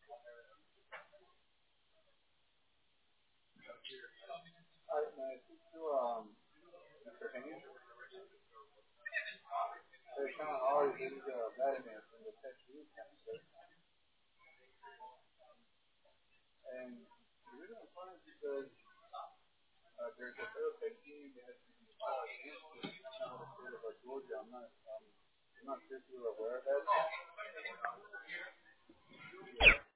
Hi, may I speak to Mr. Haynes? Hey, Sean Hawley, this is Vladimir from the Tech News Center, and the reason I'm calling is because there's a federal tech team that has been against the state of Georgia. I'm not sure if you're aware of that.